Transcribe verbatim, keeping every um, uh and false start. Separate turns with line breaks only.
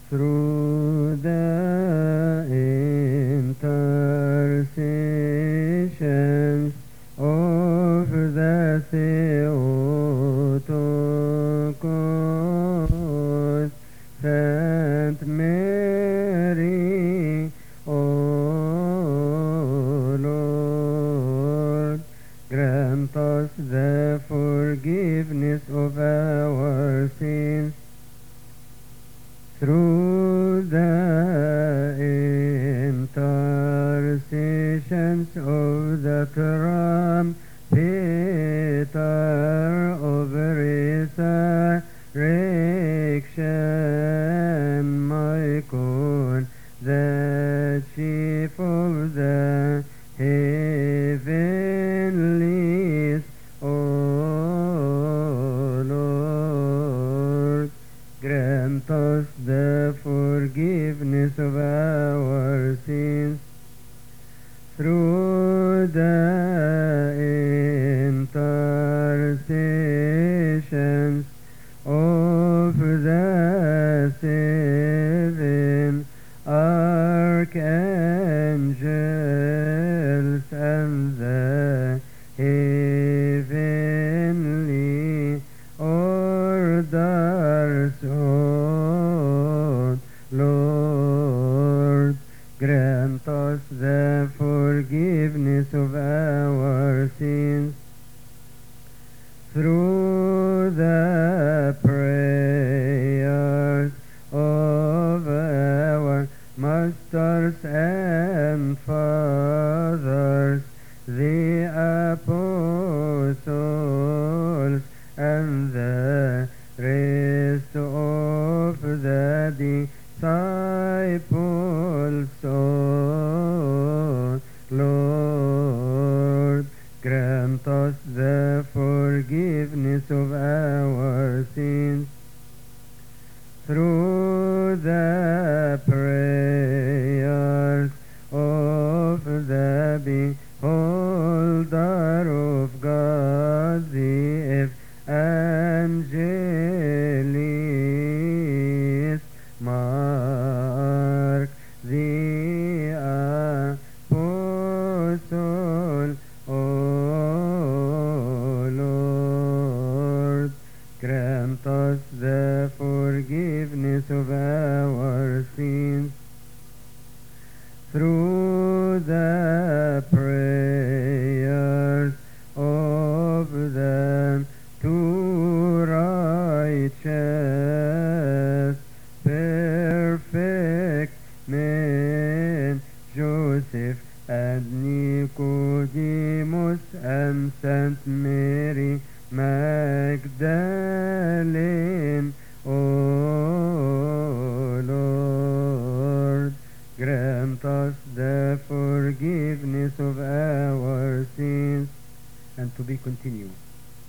through the intercessions of the Theotokos, Saint Mary, O Lord, grant us the forgiveness of our sins through the intercessions of the trumpeter of resurrection, Michael, the chief of the heavenlies, O Lord, grant us the forgiveness of our sins through the intercessions of the seven archangels and the heavenly orders, O Lord, grant us the forgiveness of our sins through the prayers of our masters and fathers, the apostles, and the rest of the disciples, O Lord, grant us the forgiveness of our sins through the prayers of the beholder of God, the evangelist Mark, the apostle, O Lord, grant us the forgiveness of our sins through the prayers of the two righteous, perfect men, Joseph and Nicodemus, and Saint Mary Magdalene, O Lord, grant us the forgiveness of our sins, and to be continued.